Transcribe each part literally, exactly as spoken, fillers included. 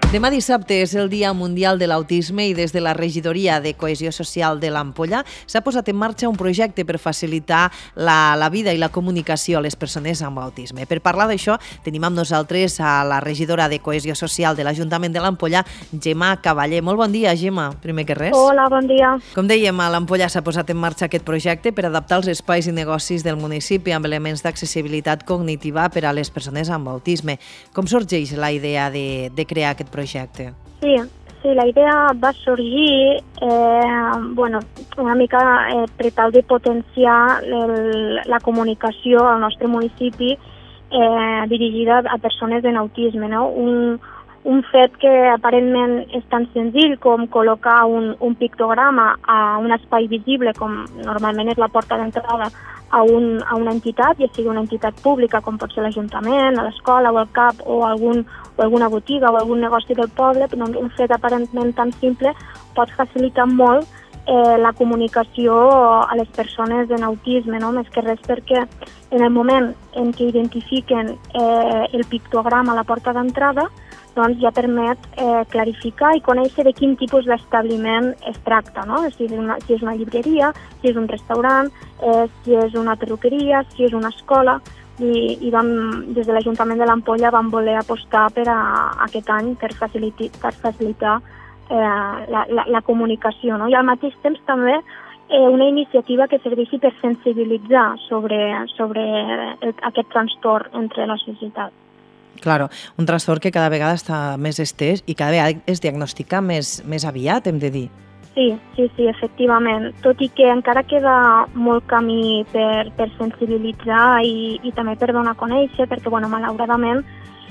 Demà dissabte és el Dia Mundial de l'Autisme i des de la Regidoria de Cohesió Social de l'Ampolla s'ha posat en marxa un projecte per facilitar la, la vida i la comunicació a les persones amb autisme. Per parlar d'això tenim amb nosaltres a la regidora de Cohesió Social de l'Ajuntament de l'Ampolla, Gemma Cavaller. Molt bon dia, Gemma, primer que res. Hola, bon dia. Com dèiem, a l'Ampolla s'ha posat en marxa aquest projecte per adaptar els espais i negocis del municipi amb elements d'accessibilitat cognitiva per a les persones amb autisme. Com sorgeix la idea de, de crear aquest projecte? projecte. Sí, sí, la idea va sorgir eh, bueno, una mica eh, per tal de potenciar el, la comunicació al nostre municipi eh, dirigida a persones amb autisme, no? Un, un fet que aparentment és tan senzill com col·locar un, un pictograma a un espai visible, com normalment és la porta d'entrada a, un, a una entitat, ja sigui una entitat pública com pot ser l'Ajuntament, a l'escola o el C A P o, algun, o alguna botiga o algun negoci del poble, però un fet aparentment tan simple pot facilitar molt eh, la comunicació a les persones amb autisme, no? Més que res perquè en el moment en què identifiquen eh, el pictograma a la porta d'entrada, doncs ja permet eh, clarificar i conèixer de quin tipus d'establiment es tracta, no? Si és una, si és una llibreria, si és un restaurant, eh, si és una perruqueria, si és una escola, i, i vam, des de l'Ajuntament de l'Ampolla vam voler apostar per a, aquest any per, faciliti, per facilitar eh, la, la, la comunicació, no? I al mateix temps també eh, una iniciativa que serveixi per sensibilitzar sobre, sobre el, aquest trastorn entre la societat. Claro, un trastorn que cada vegada està més estès i cada vegada es diagnostica més, més aviat, hem de dir. Sí, sí, sí, efectivament. Tot i que encara queda molt camí per, per sensibilitzar i, i també per donar a conèixer, perquè, bueno, malauradament,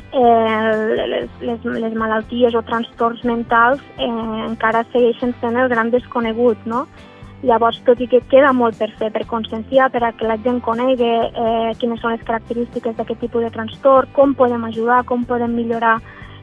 eh, les, les, les malalties o trastorns mentals eh, encara segueixen sent el gran desconegut, no? Llavors, tot i que queda molt per fer, per conscienciar, per a que la gent conegui eh, quines són les característiques d'aquest tipus de trastorn, com podem ajudar, com podem millorar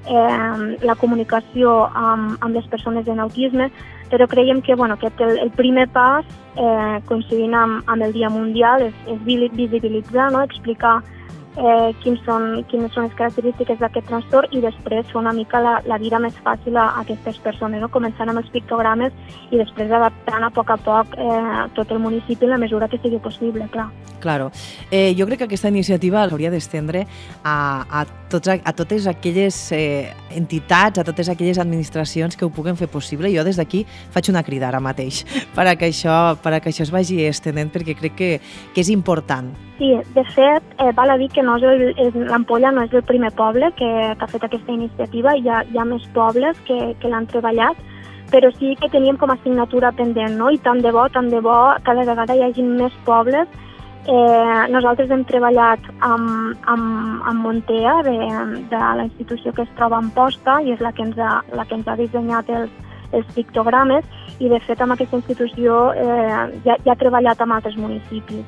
eh, la comunicació amb, amb les persones amb autisme, però creiem que, bueno, que el, el primer pas, eh, coincidint amb, amb el Dia Mundial, és, és visibilitzar, no? Explicar eh, quins són, quines són les característiques d'aquest trastorn i després fer una mica la, la vida més fàcil a, a aquestes persones, no? Començant amb els pictogrames i després adaptant a poc a poc eh, tot el municipi en la mesura que sigui possible, clar. Claro. Eh, jo crec que aquesta iniciativa s'hauria d'estendre a, a, tots, a totes aquelles eh, entitats, a totes aquelles administracions que ho puguen fer possible. Jo des d'aquí faig una crida ara mateix per a que això, per a que això es vagi estenent, perquè crec que, que és important. Sí, de fet, eh, val a dir que no és el, és, l'Ampolla no és el primer poble que, que ha fet aquesta iniciativa, hi ha, hi ha més pobles que, que l'han treballat, però sí que teníem com a assignatura pendent, no? I tant de bo, tant de bo, cada vegada hi hagi més pobles. Eh, nosaltres hem treballat amb, amb, amb Montea, de, de la institució que es troba a Amposta, i és la que ens ha, la que ens ha dissenyat els, els pictogrames, i de fet amb aquesta institució eh, ja, ja ha treballat amb altres municipis.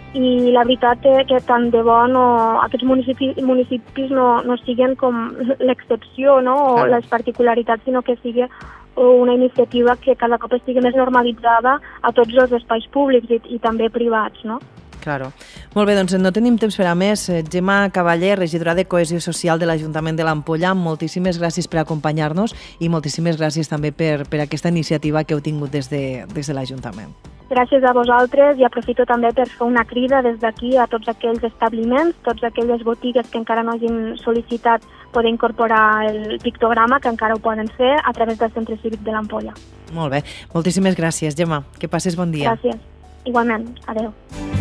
I la veritat és que tant de bo no, aquests municipis, municipis no, no siguin com l'excepció, no? O claro, les particularitats, sinó que sigui una iniciativa que cada cop estigui més normalitzada a tots els espais públics i, i també privats, no? Claro. Molt bé, doncs no tenim temps per a més. Gemma Cavaller, regidora de Cohesió Social de l'Ajuntament de l'Ampolla, moltíssimes gràcies per acompanyar-nos i moltíssimes gràcies també per, per aquesta iniciativa que heu tingut des de, des de l'Ajuntament. Gràcies a vosaltres i aprofito també per fer una crida des d'aquí a tots aquells establiments, tots aquelles botigues que encara no hagin sol·licitat poder incorporar el pictograma, que encara ho poden fer a través del Centre Cívic de l'Ampolla. Molt bé, moltíssimes gràcies, Gemma. Que passes bon dia. Gràcies. Igualment. Adéu.